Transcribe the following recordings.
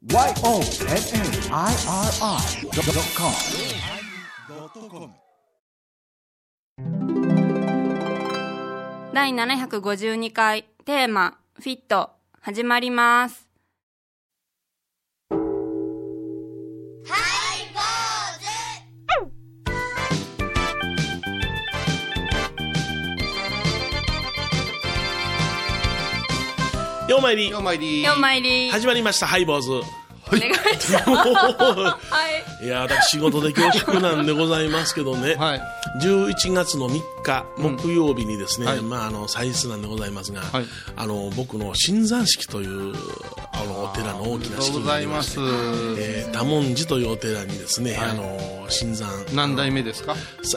YONNIRI.com 第752回テーマフィット始まります。 ようまいりようまいり始まりましたハイボーズ。 お願いします。はい。 いや私仕事で恐縮なんでございますけどね、 はい、 11月の3日木曜日にですね、祭日なんでございますが、はい、僕の新山式というお寺の大きな式になりまして、多聞寺というお寺にですね、新山何代目ですか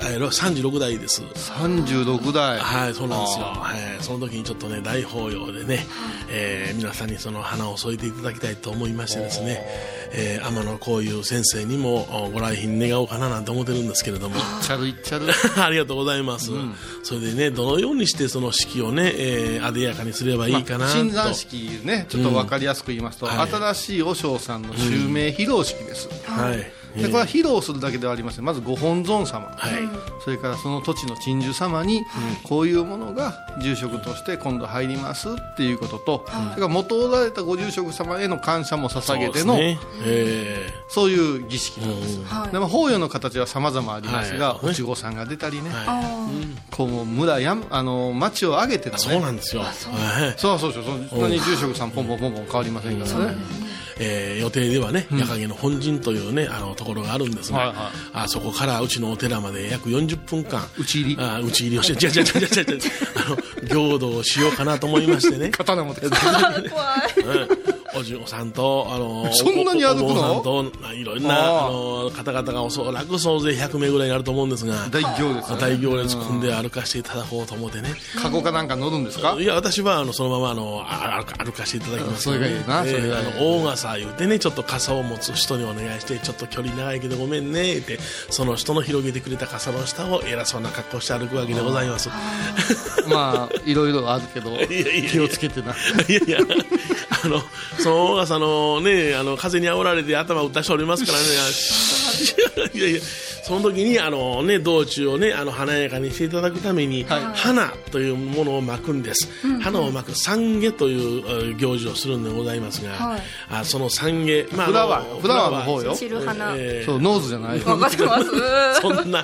？36代です。 36代。 はい、そうなんですよ。その時にちょっとね大法要でね、皆さんにその花を添えていただきたいと思いましてですね、天野幸雄先生にもご来賓願おうかななんて思ってるんですけれども、 いっちゃるありがとうございます、それでねどのようにしてその式をね、あでやかにすればいいかなと、 新山式ねちょっと分かりやすく言いますと、新しい和尚さんの襲名披露式です、でこれは披露するだけではありません。まずご本尊様、それからその土地の鎮守様にこういうものが住職として今度入りますっていうことと、それから元おられたご住職様への感謝も捧げてのそういう儀式なんです、でも法要の形は様々ありますが、お稚児さんが出たりね、こう村や町を挙げてのね、 そうなんですよ。 そうそんなに住職さんポンポン変わりませんからね。 予定ではね、矢影の本陣というねところがあるんですが、そこからうちのお寺まで約40分間打ち入りをして行道をしようかなと思いましてね刀持って怖いお嬢さんとそんなに歩くの？ お坊さんといろんな方々がおそらく総勢100名ぐらいになると思うんですが、 大行列、 大行列組んで歩かせていただこうと思ってね。 カゴかなんか乗るんですか？ いや私はそのまま歩かせていただきます。 それがいいな。 大傘言うてね、ちょっと傘を持つ人にお願いして、ちょっと距離長いけどごめんねって、その人の広げてくれた傘の下を偉そうな格好して歩くわけでございます。 まあいろいろあるけど気をつけてな。 いやその大傘のね風に煽られて頭を打った人おりますからね。いやその時に道中をね華やかにしていただくために、花というものを巻くんです、花を巻く参下という行事をするんでございますが、その参下、 フラワーの方よ。 散る花、 そうノーズじゃない。 分かってます。 そんな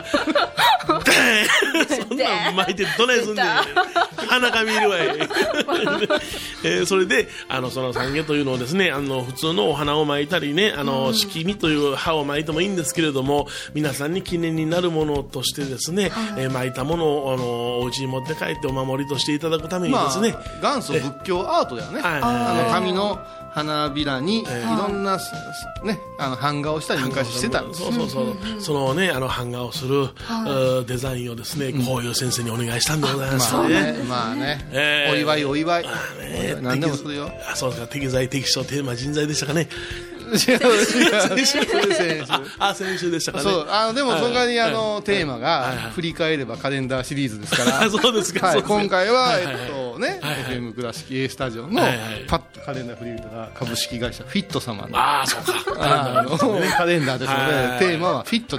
巻いてどないすんねん。花が見るわい。それでその参下というのをですね、普通のお花を巻いたりね、敷見という葉を巻いてもいいんですけれども、皆さんに記念になるものとしてですね、巻いたものをお家に持って帰ってお守りとしていただくためにですね、 元祖仏教アートだよね。紙の花びらにいろんなね版画をしたり昔してたんです。 そのね版画をするデザインをですね、こういう先生にお願いしたんでございますね。 まあね、お祝い何でもするよ。 そうですか。適材適所テーマ人材でしたかね。 先週でしたかね。 そうでもその代わりテーマが振り返ればカレンダーシリーズですからそうですか。 今回はFM 倉敷 A スタジオのパッとカレンダー振り入れたら株式会社フィット様のそうかカレンダーですので、テーマはフィットです。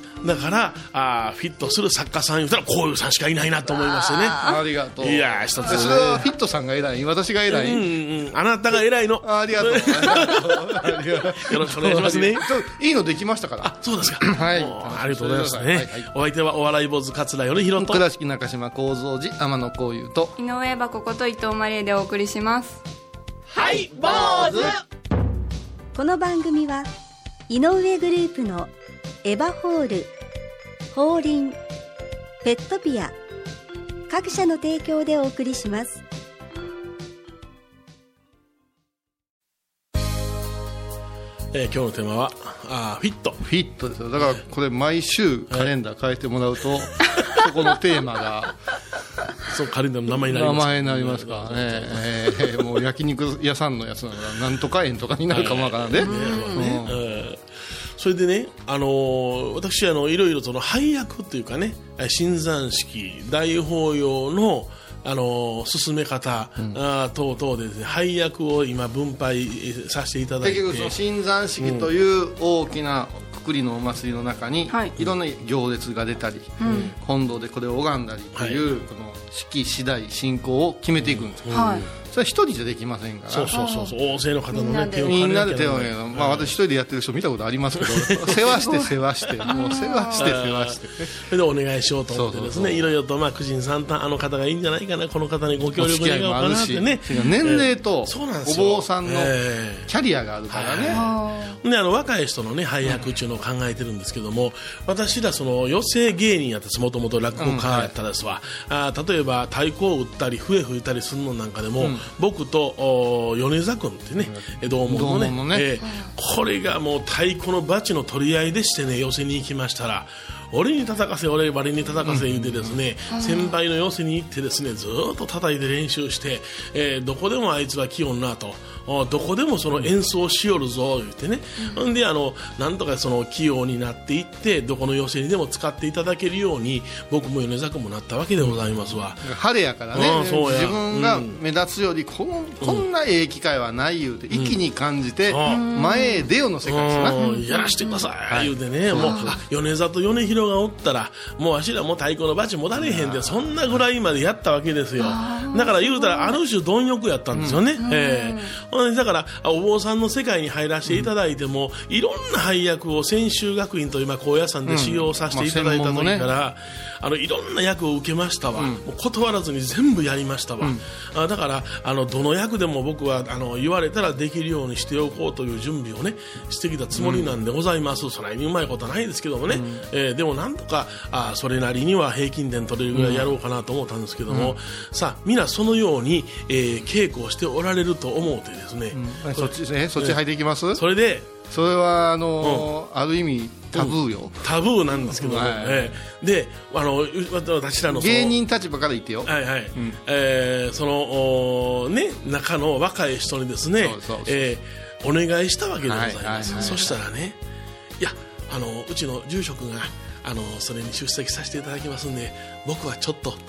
だからフィットする作家さん言うたらこういうさんしかいないなと思いましてね。 ありがとう。 いや一つそれはフィットさんが偉い、私が偉い。 あなたが偉いの。 ありがとう。 よろしくお願いしますね。 いいのできましたから。 そうですか。 はい。 ありがとうございますね。お相手はお笑い坊主桂米宏と倉敷中島幸三寺天野幸雄と井上箱こと伊藤マリエでお送りします。 はい坊主。 この番組は井上グループのエバホール、法輪、ペットピア各社の提供でお送りします。 今日のテーマはフィットですよ。だからこれ毎週カレンダー変えてもらうと、そこのテーマがそうカレンダーの名前になりますからね。もう焼肉屋さんのやつなのがなんとか園とかになるかもわからんね。 それでね、私いろいろその配役っていうかね、新山式大法要の進め方、等々でですね、配役を今分配させていただいて、 結局その新山式という大きなくくりのお祭りの中に、いろんな行列が出たり、本堂でこれを拝んだりという、この式次第進行を決めていくんですよ、それは一人じゃできませんから。 そう大勢の方のね、手をみんなで手を挙げる、私一人でやってる人見たことありますけど世話してもう世話してそれでお願いしようと思ってですね、いろいろと九神さんと方がいいんじゃないかな、この方にご協力願おうかなってね、 年齢とお坊さんのキャリアがあるからね、 で若い人のね配役っていうのを考えてるんですけども、私らその寄席芸人やったんです。もともと落語家やったですわ、例えば太鼓を打ったり笛吹いたりするのなんかでも、僕と米座君ってね、同門のね、これがもう太鼓のバチの取り合いでしてね、寄席に行きましたら、俺に叩かせ俺割に叩かせ言ってですね、先輩の寄席に行ってですね、ずっと叩いて練習して、どこでもあいつは器用なと、どこでもその演奏しよるぞ言ってね、んでなんとかその器用になっていって、どこの寄席にでも使っていただけるように僕も米沢君もなったわけでございますわ。 晴れやからね、自分が目立つよりこんなええ機会はない言うて一気に感じて、前へ出よの世界ですな、 やらしてください言うてね、もう米沢と米広がおったらもうわしらも太鼓のバチ持たれへんで、そんなぐらいまでやったわけですよ。だから言うたらある種貪欲やったんですよね、だからお坊さんの世界に入らせていただいても、いろんな配役を千秋学院と今高野山で修行させていただいた時から、いろんな役を受けましたわ、もう断らずに全部やりましたわ、だからどの役でも僕は言われたらできるようにしておこうという準備をねしてきたつもりなんでございます、それにうまいことはないですけどもね、でもなんとかそれなりには平均点取れるぐらいやろうかなと思ったんですけども、さあ皆そのように、稽古をしておられると思うてですね、 そっち入っていきます。 それでそれはある意味タブーよ、 タブーなんですけども、で私らの芸人立場から言ってよ、 そのね中の若い人にですねお願いしたわけでございます。そしたらね、いやうちの住職がそれに出席させていただきますんで、僕はちょっと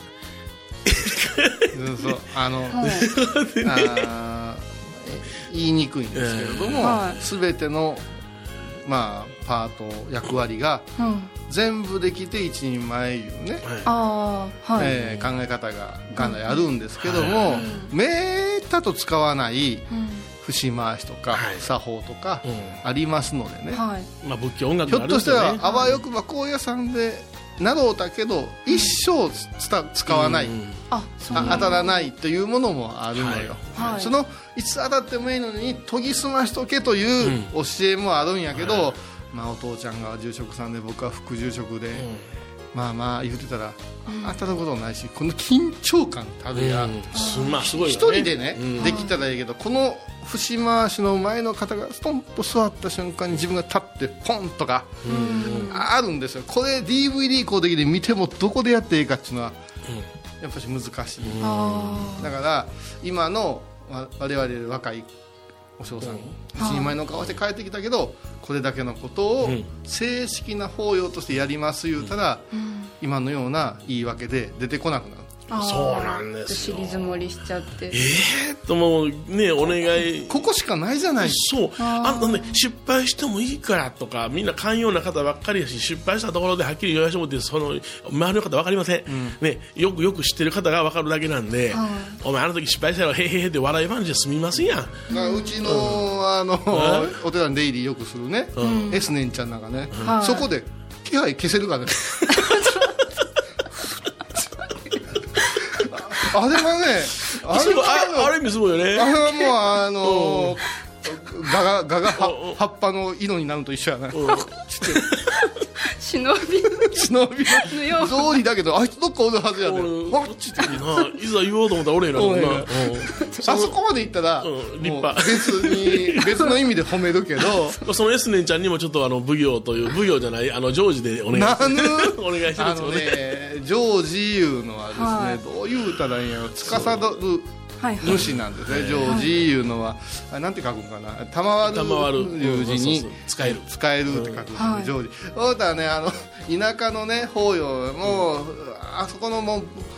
言いにくいんですけれども、全てのパート役割が全部できて一人前いうね、考え方がかなりあるんですけども、めったと使わない節回しとか作法とかありますのでね、 仏教音楽ひょっとしたらあわよくば高野山でなろうだけど一生使わない、当たらないというものもあるのよ、そのいつ当たってもいいのに研ぎ澄ましとけという教えもあるんやけど、お父ちゃんが住職さんで僕は副住職で、言ってたら当たることないし、この緊張感たるや、一人でねできたらいいけど、この節回しの前の方がストンと座った瞬間に自分が立ってポンとかあるんですよ。これ DVD こう的で見てもどこでやっていいかっていうのはやっぱり難しい。だから今の我々若いお嬢さん一人前の顔して帰ってきたけど、これだけのことを正式な法要としてやります言うたら、今のような言い訳で出てこなくなる。 そうなんですよ。 尻積もりしちゃってもうねお願い、 ここしかないじゃない。 そう失敗してもいいからとか、みんな寛容な方ばっかりやし、失敗したところではっきり言わせてもらって、その周りの方分かりません、よく知ってる方が分かるだけなんで、お前あの時失敗したらへへへって笑い話じゃ済みますやん。 うちのお寺に出入りよくするね、エスネンちゃんなんかね、そこで気配消せるからねあれはね、 あれ見すごいよね。 あれはもうガが葉っぱの色になると一緒やな。 忍びのよう通りだけど、あいつどっかおるはずやで。 いざ言おうと思ったら俺やな。 あそこまで行ったら立派。 別の意味で褒めるけど、 そのエスネンちゃんにもちょっと奉行という、奉行じゃないジョージでお願いします。 ジョージいうのはですね、どういう歌なんやろ、司る主なんですね。ジョージいうのはなんて書くんかな、賜るいう字に使えるって書くんですね、ジョージ。そうだね、田舎のね法要もあそこのもう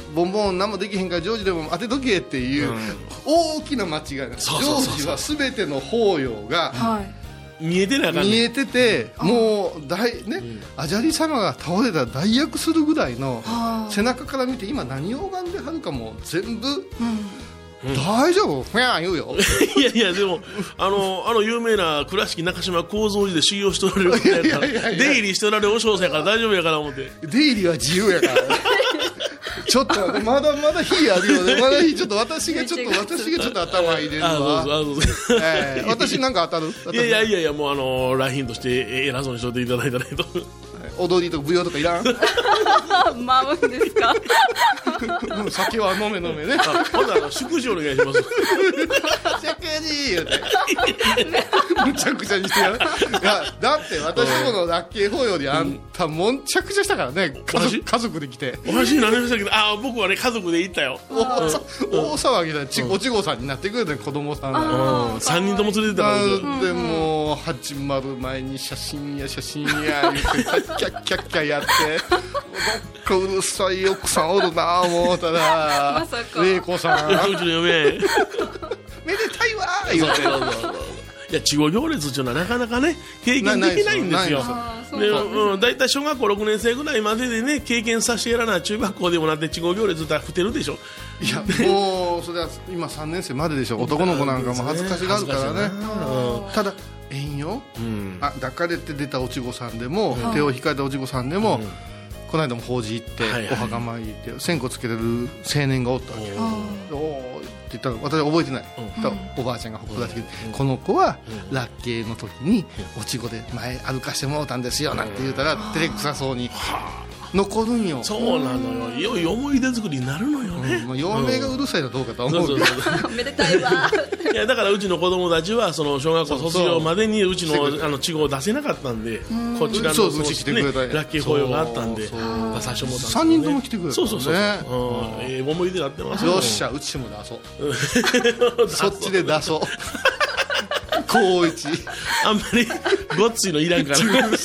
ボンボン何もできへんからジョージでも当てとけっていう、大きな間違いなんです。ジョージは全ての法要が、 見えてなかった、 見えてて、もうアジャリ様が倒れたら代役するぐらいの、背中から見て今何を拝んではるかも全部、大丈夫？ふやん言うよ。 いやいや、でも有名な倉敷中島幸三寺で修行しておられる方やから、出入りしておられる和尚さんやから大丈夫やから思って。 出入りは自由やからちょっとまだまだ火あるよね。まだ火、ちょっと私がちょっと頭入れるわ。私なんか当たる？ いやもう来賓として偉そうにしといていただいたらと。 踊りとか舞踊とかいらん？ 舞うんですか？ 酒は飲めね。 ほんなら祝辞お願いします。 祝辞言うてむちゃくちゃにしてやる。いやだって私とこのラッキー法要であんたもんちゃくちゃしたからね。家族で来て。 お話になりましたけど、僕はね家族で行ったよ。 大騒ぎだ。おちごさんになってくれた子供さんが 3人とも連れてたからでも始まる前に写真や言ってキャッキャやってどっかうるさい奥さんおるな思ったら玲子さんうちの嫁めでたいわ言うていや、稚児行列っていうのはなかなかね経験できないんですよ。だいたい小学校6年生ぐらいまででね経験させてやらな中学校でもなって稚児行列ってふてるでしょ。 いやもうそれは今3年生まででしょ。男の子なんかも恥ずかしがるからね。ただ縁よ、抱かれて出たおちごさんでも、手を引かれたおちごさんでも、この間も法事行って、お墓参り行って線香つけてる青年がおったわけよ。おーって言ったら私は覚えてない、おばあちゃんがほっぽらしてきて、この子はラッキーの時におちごで前歩かしてもらったんですよなんて言うたら照れくさそうに残るんよ。 そうなのよ。良い思い出作りになるのよね。 嫁がうるさいのどうかとは思うけどめでたいわ。 いやだからうちの子供たちはその小学校卒業までにうちの稚語を出せなかったんで、こちらのラッキー法要があったんで出させてもらったんで、 3人とも来てくれた。そう思い出になってます。 よっしゃうちも出そうそっちで出そう高一あんまりごっついのいらんから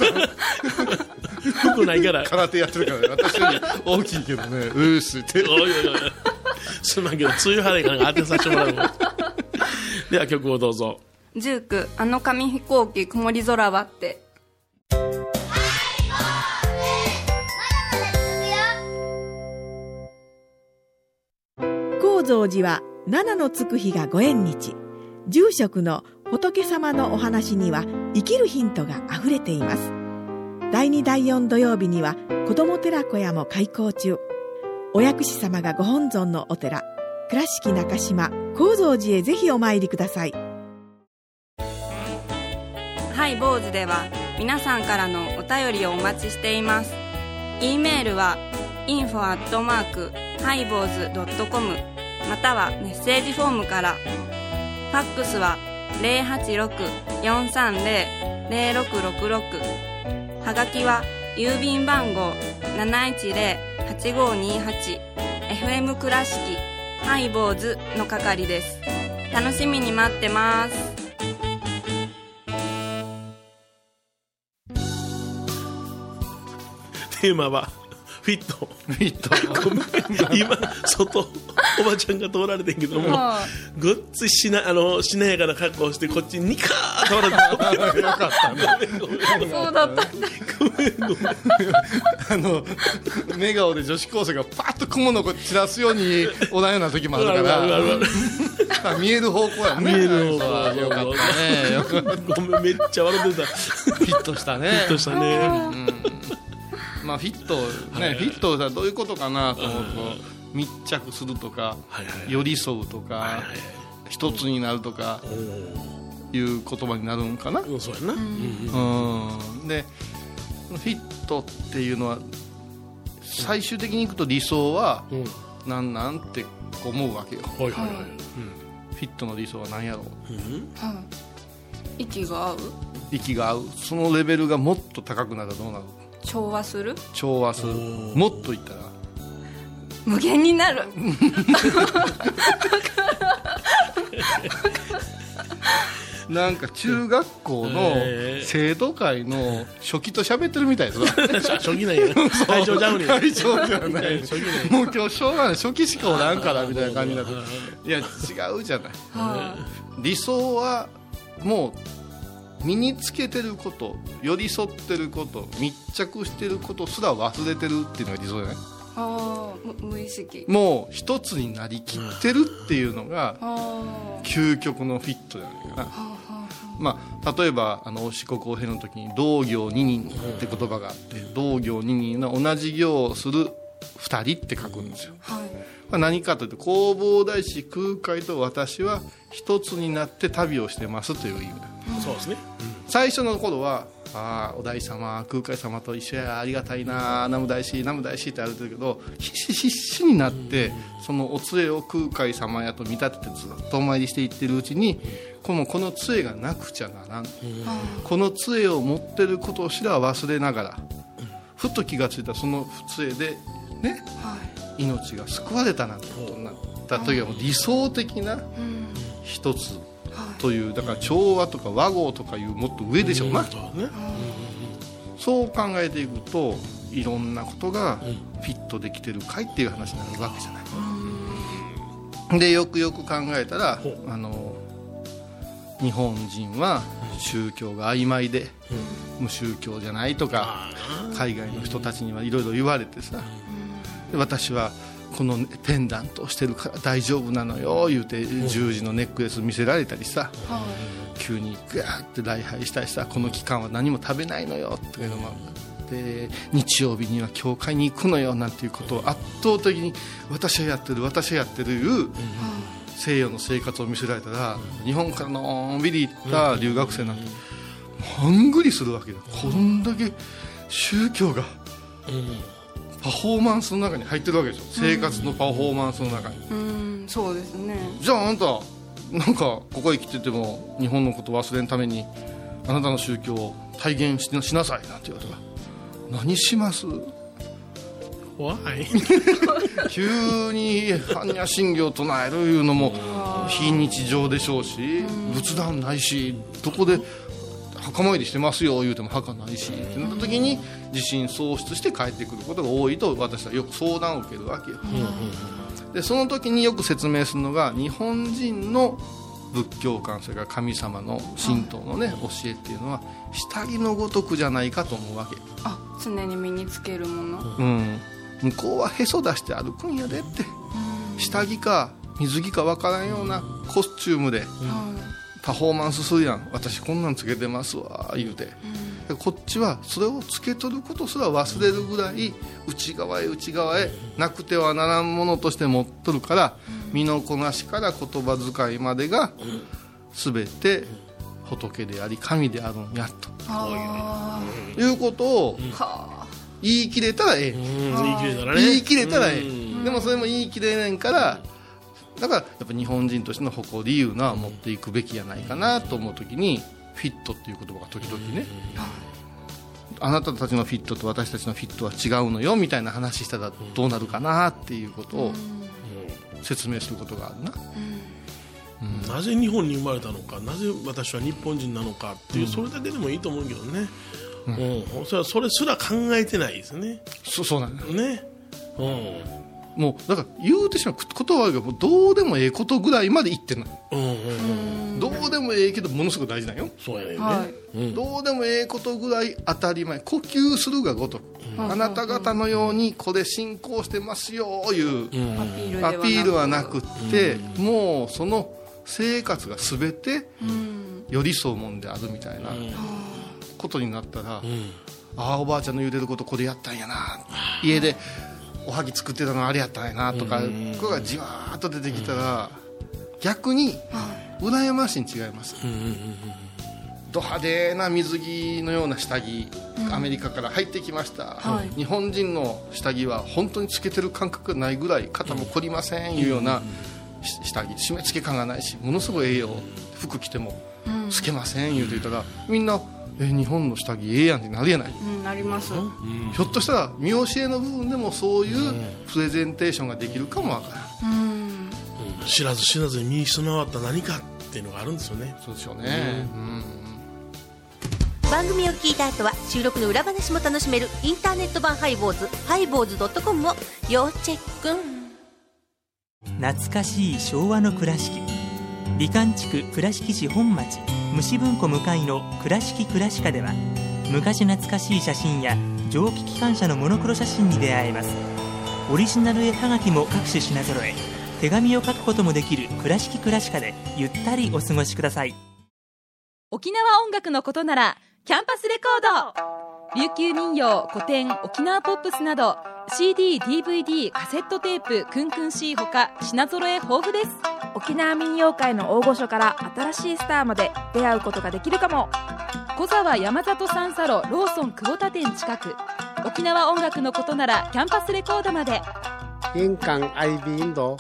服ないから空手やってるからね。私より大きいけどね。うーすってすまんけど梅雨晴れから当てさせてもらうでは曲をどうぞ。 19あの紙飛行機曇り空はって。 高蔵寺は七のつく日がご縁日。住職の仏様のお話には生きるヒントがあふれています。第2第4土曜日には子ども寺小屋も開校中。お薬師様がご本尊のお寺倉敷中島・高蔵寺へぜひお参りください。 ハイボーズでは皆さんからのお便りをお待ちしています。 E メールは info@highboz.com またはメッセージフォームから。ファックスは 086-430-0666 はがきは郵便番号 710-8528 FM 倉敷ハイボーズの係です。楽しみに待ってます。 テーマはフィット今外おばちゃんが通られてんけども、ごっついしなやかな格好をしてこっちにニカー通られてよかったね。 そうだった寝顔で女子高生がパッと雲の子散らすようにおらんような時もあるから見える方向やね。 見える方向よかったね。 ごめんめっちゃ笑ってた。 フィットしたね。 フィットしたね。 まあフィットね、フィットはどういうことかなと思うと、密着するとか、寄り添うとか、一つになるとかいう言葉になるんかな。 そうやな。 でフィットっていうのは最終的にいくと理想はなんて思うわけよ。フィットの理想は何やろう。 息が合う。 息が合う。そのレベルがもっと高くなるとどうなる。 調和する。 調和する。もっといったら無限になる。 なんか中学校の生徒会の初期と喋ってるみたいですわ初期なんや会長ちゃうねん会長じゃないもう今日しょうがない初期しかおらんからみたいな感じになっていや違うじゃない理想はもう身につけてること寄り添ってること密着してることすら忘れてるっていうのが理想じゃない。 無意識もう一つになりきってるっていうのが究極のフィットじゃないかな。まあ、例えば四国お遍路の時に同行二人って言葉があって同行二人の同じ行をする二人って書くんですよ、まあ、何かというと弘法大師空海と私は一つになって旅をしてますという意味だ、 そうですね、 最初の頃はお大師様空海様と一緒やありがたいな南無大師南無大師って言われてるけど必死になってそのお杖を空海様やと見立ててずっとお参りしていってるうちにこの杖がなくちゃならん、この杖を持ってることすら忘れながらふと気がついたその杖でね、命が救われたなんてことになった時はもう理想的な一つというだから調和とか和合とかいうもっと上でしょうな、そう考えていくといろんなことがフィットできてるかいっていう話になるわけじゃない。でよくよく考えたら日本人は宗教が曖昧で無宗教じゃないとか海外の人たちにはいろいろ言われてさ、で私はこのペンダントをしてるから大丈夫なのよ言うて十字のネックレス見せられたりさ、急にグワーって礼拝したりさこの期間は何も食べないのよっていうのもで日曜日には教会に行くのよなんていうことを圧倒的に私はやってるいう西洋の生活を見せられたら日本からのんびり行った留学生なんてハングリするわけだ。こんだけ宗教がパフォーマンスの中に入ってるわけでしょ、生活のパフォーマンスの中に、 そうですね。 じゃああんたなんかここへ来てても日本のことを忘れんためにあなたの宗教を体現しなさいなんて言われたら何します？急に般若心経を唱えるいうのも非日常でしょうし仏壇ないしどこで墓参りしてますよ言うても墓ないしってなった時に自信喪失して帰ってくることが多いと私はよく相談を受けるわけよ、でその時によく説明するのが日本人の仏教観それから神様の神道のね教えっていうのは下着のごとくじゃないかと思うわけ。 常に身につけるもの、 向こうはへそ出して歩くんやでって、下着か水着か分からんようなコスチュームでパフォーマンスするやん、私こんなんつけてますわ言うて、こっちはそれをつけとることすら忘れるぐらい内側へなくてはならんものとして持っとるから、身のこなしから言葉遣いまでが全て仏であり神であるんやということを言い切れたらええ、言い切れたらええ、でもそれも言い切れねんからだからやっぱ日本人としての誇りいうのは持っていくべきやないかなと思うときにフィットっていう言葉が時々ね、あなたたちのフィットと私たちのフィットは違うのよみたいな話したらどうなるかなっていうことを説明することがあるな、 なぜ日本に生まれたのか、なぜ私は日本人なのかっていう、それだけでもいいと思うけどね、それすら考えてないですね。 そうなんだね、 もうだから言うてしまうことはどうでもええことぐらいまで言ってんの、どうでもええけどものすごく大事なんよ。 そうやね、 どうでもええことぐらい当たり前、呼吸するがごとく、あなた方のようにこれ信仰してますよいうアピールはなくって、もうその生活が全て寄り添うもんであるみたいなことになったら、おばあちゃんの言うてることこれやったんやな、家でおはぎ作ってたのあれやったんやなとか、これがじわーっと出てきたら逆に羨ましいに違います、ド派手な水着のような下着、アメリカから入ってきました、日本人の下着は本当につけてる感覚がないぐらい肩も凝りませんいうような下着、締め付け感がないしものすごいええよ、服着てもつけません言うて言ったらみんな日本の下着ええやんってなるやない、 なります、 ひょっとしたら見教えの部分でもそういうプレゼンテーションができるかもわからん、 知らず知らずに身に備わった何かっっていうのがあるんですよね。 そうでしょうね、 番組を聞いた後は収録の裏話も楽しめるインターネット版ハイボーズ、ハイボーズ.com を要チェック。 懐かしい昭和の倉敷、美観地区倉敷市本町虫文庫向かいの倉敷倉歯科では、昔懐かしい写真や蒸気機関車のモノクロ写真に出会えます。オリジナル絵はがきも各種品揃え、手紙を書くこともできる倉敷倉歯科でゆったりお過ごしください。 沖縄音楽のことならキャンパスレコード、琉球民謡、古典、沖縄ポップスなど CD、DVD、カセットテープ、クンクン C ほか品揃え豊富です。 沖縄民謡界の大御所から新しいスターまで出会うことができるかも。小沢山里三佐路ローソン久保田店近く。沖縄音楽のことならキャンパスレコードまで。 印港 IB 印度。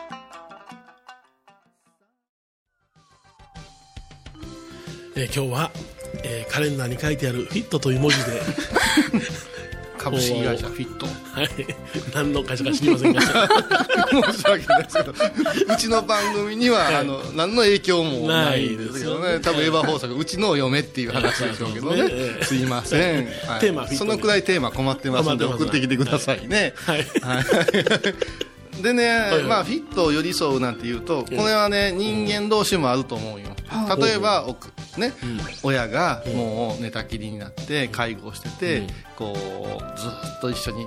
今日は、カレンダーに書いてあるフィットという文字で株式会社フィット、 はい、何の会社か知りませんが申し訳ないですけど、うちの番組には、はい、何の影響もないですけどね。多分エヴァ放送がうちの嫁っていう話でしょうけどね、すいません、はい、 テーマフィット、 そのくらいテーマ困ってますので送ってきてくださいね。はい、でね、まあ、フィットを寄り添うなんていうと、これはね、人間同士もあると思うよ。例えばね、親がもう寝たきりになって介護してて、こうずっと一緒におって、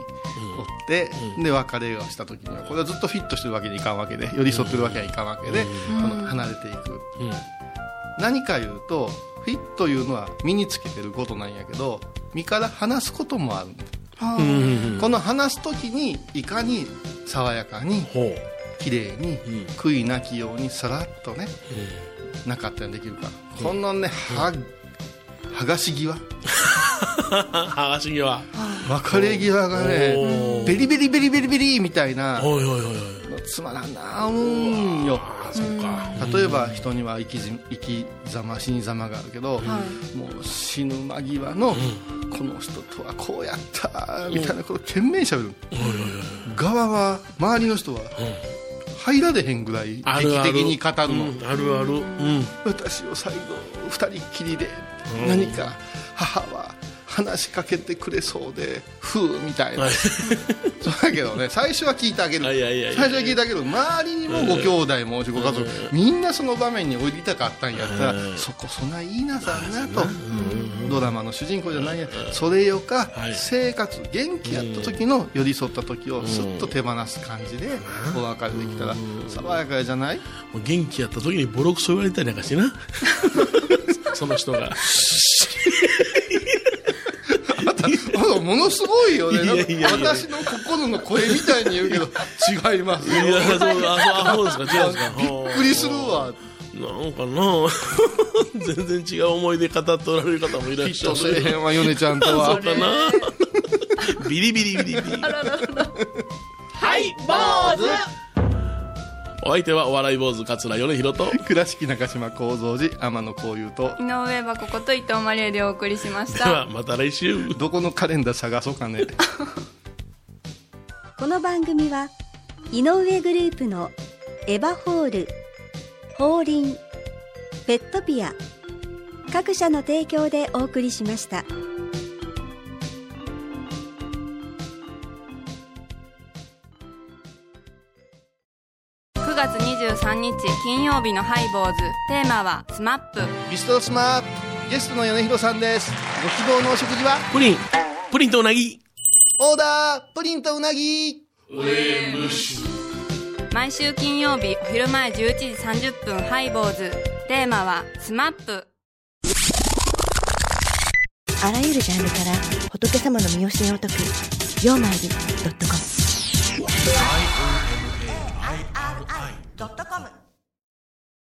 で別れをした時にはこれはずっとフィットしてるわけにいかんわけで、寄り添ってるわけにはいかんわけで、この離れていく、何か言うとフィットいうのは身につけてることなんやけど、身から離すこともある。この離す時にいかに爽やかに綺麗に悔いなきようにさらっとね、なかったらできるか。このね、剥がし際剥がし際、 別れ際がね、ベリベリベリベリベリみたいな、つまらんなうんよ。例えば人には生き様死に様があるけど、もう死ぬ間際の、この人とはこうやったみたいなことを懸命にしゃべる。側は周りの人は入られへんぐらい劇的に語るの。 あるある、 私を最後二人っきりで、何か母は話しかけてくれそうでふうみたいなそうだけどね、最初は聞いてあげる、周りにもご兄弟もご家族、みんなその場面に降りたかったんやったら、そこそないいなさんなと、ドラマの主人公じゃないや、それよか、生活元気やった時の寄り添った時をスッと手放す感じでお別れできたら爽やかじゃない？ 元気やった時にボロクソ言われたりなんかしてなその人がものすごいよね。私の心の声みたいに言うけど違いますよ。 そうですか、違うんですか。 びっくりするわ。 なんかな全然違う思いで語っておられる方もいらっしゃる。 きっとせえへんわ、ヨネちゃんとは。 そうかなビリビリビリビリはい坊主。 お相手はお笑い坊主桂米宏と倉敷中島幸三寺天野幸雄と井上はここと伊藤マリエでお送りしました。 ではまた来週。 どこのカレンダー探そうかねこの番組は井上グループのエバホール、ホーリン、ペットピア各社の提供でお送りしました。 9月23日金曜日のハイボーズ、テーマはスマップ。 ビストロスマップ、ゲストの米宏さんです。ご希望のお食事はプリンとうなぎ。 オーダープリンとうなぎ。 毎週金曜日お昼前11時30分ハイボーズ、テーマはスマップ。 あらゆるジャンルから仏様の身教えを解く曜マイル.com。